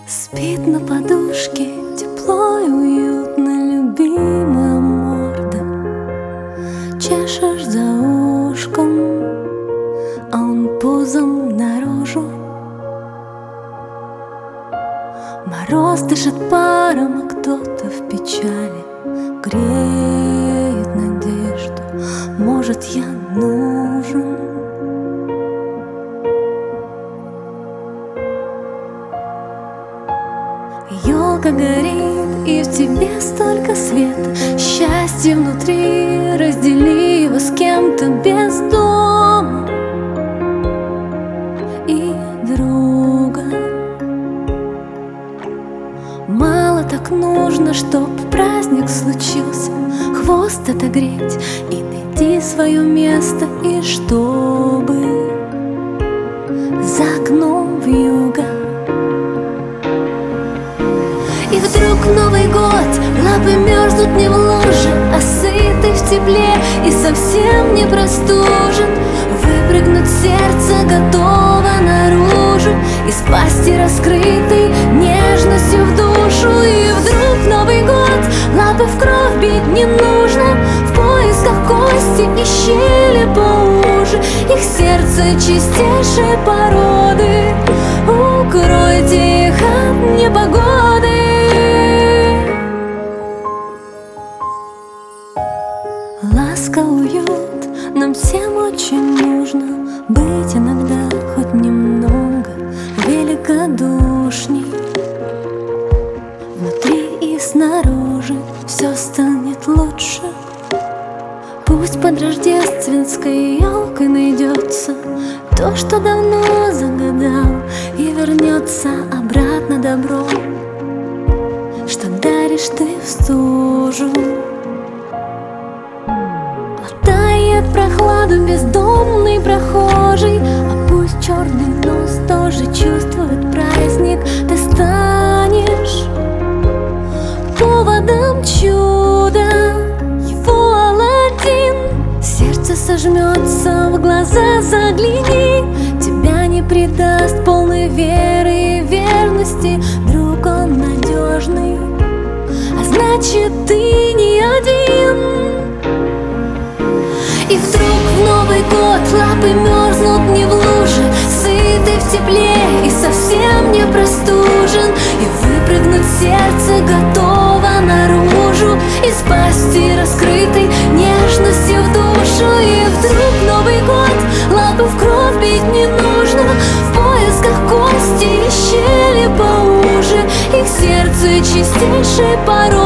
Спит на подушке тепло и уютно любимая морда. Чешешь за ушком, а он пузом наружу. Мороз дышит паром, а кто-то в печали греет надежду. Может, я нужен? Ёлка горит, и в тебе столько света. Счастье внутри, раздели его с кем-то без дома и друга. Мало так нужно, чтоб праздник случился, хвост отогреть и найти свое место. И чтобы за окном вьюга. И вдруг Новый год, лапы мерзнут не в луже, а сытый в тепле и совсем не простужен. Выпрыгнуть сердце готово наружу, из пасти раскрытой нежностью в душу. И вдруг Новый год, лапы в кровь бить не нужно, в поисках кости и щели поуже. Их сердце чистейшей породы, укройте их от непогоды. Ласка, уют, нам всем очень нужно быть иногда хоть немного великодушней. Внутри и снаружи все станет лучше. Пусть под рождественской елкой найдется то, что давно загадал, и вернется обратно добро, что даришь ты в стужу. Тает прохладу бездомный прохожий, а пусть черный нос тоже чувствует праздник. Ты станешь поводом чуда, его Аладдин. Сердце сожмется, в глаза загляни, тебя не предаст, полной веры и верности. Друг, он надежный, а значит, ты не один. И вдруг в Новый год лапы мерзнут не в луже, сытый в тепле и совсем не простужен. И выпрыгнуть сердце готово наружу, из пасти раскрытой нежностью в душу. И вдруг Новый год, лапы в кровь бить не нужно, в поисках кости и щели поуже. Их сердце чистейшей породы,